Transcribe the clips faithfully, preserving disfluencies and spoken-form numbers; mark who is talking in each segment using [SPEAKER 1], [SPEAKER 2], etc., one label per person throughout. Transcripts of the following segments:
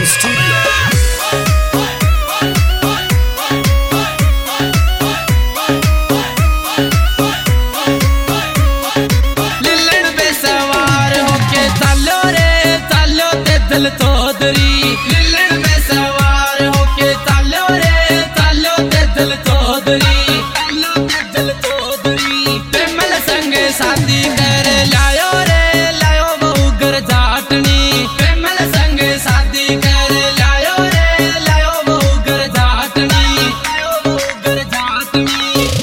[SPEAKER 1] Studio.
[SPEAKER 2] लिल्लड़ पे सवार होके चालो रे चालो ते दिल चौधरी लिल्लड़ पे सवार होके चालो रे चालो ते दिल चौधरी चालो ते दिल चौधरी प्रेमल संग शादी कर लायो रे लायो बहु घर जाटनी प्रेमल संग शादी कर लायो रे लायो बहु घर जाटनी लायो बहु घर जाटनी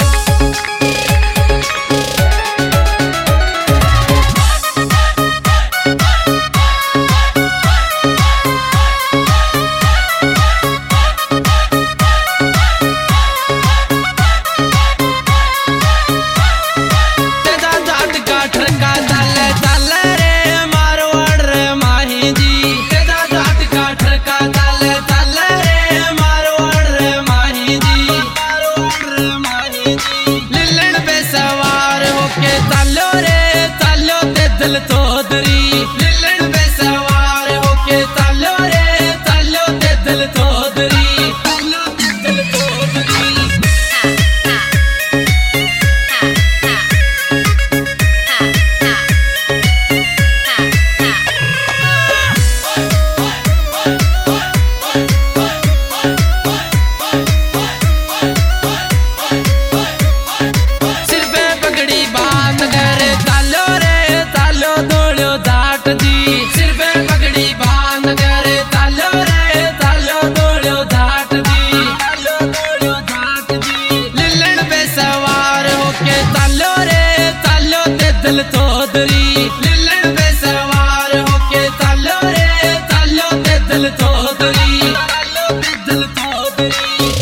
[SPEAKER 2] दिल चौधरी लिल्लड़ पे सवार होके चालो रे चालो ते दिल चौधरी चालो ते दिल चौधरी सिर पे पगड़ी बांध कर चालो रे चालो दौड़ो जाट जी सिर पे पगड़ी बांध कर चालो रे चालो दौड़ो जाट जी चालो दौड़ो जाट जी लिल्लड़ पे सवार होके चालो रे चालो ते दिल चौधरी लिल्लड़ पे सवार होके चालो रे चालो ते दिल चौधरी चालो ते दिल चौधरी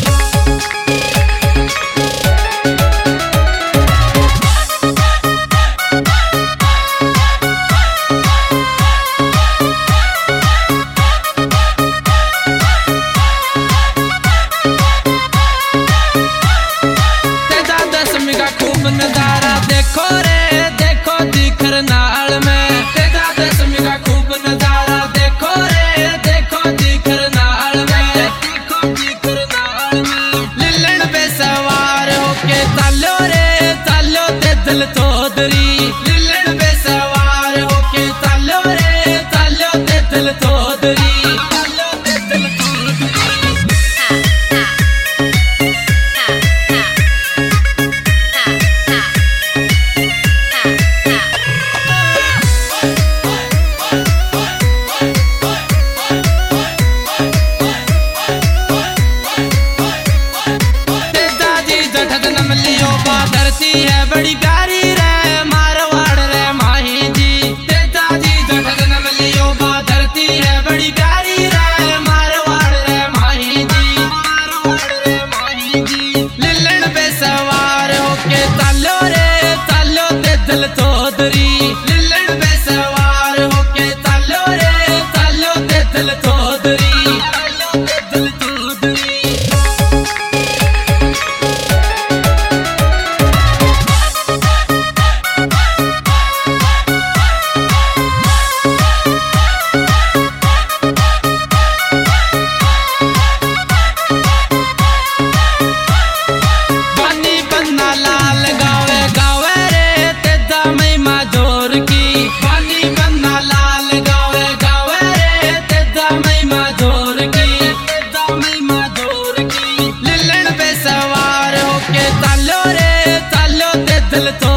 [SPEAKER 2] खूब नजारा देखो रे देखो दिखर नाल में तेजा दसवीं का खूब नजारा देखो रे देखो दिखर नाल में देखो दिखर नाल में लिल्लड़ पे सवार होके चालो रे चालो ते दिल चौधरी लिल्लड़ पे सवार होके चालो रे चालो ते दिल चौधरी चालो ते दिल चौधरी धरती है बड़ी प्यारी रे मारवाड़ रे माही जी तेजा जी जठर नमलियो बा धरती है बड़ी प्यारी रे मारवाड़ रे माही जी मारवाड़ रे माही जी लिल्लड़ पे सवार होके चालो रे चालो ते दिल चौधरी लिल्लड़ पे सवार होके चालो रे चालो ते दिल चौधरी चालो ते दिल चौधरी दिल तो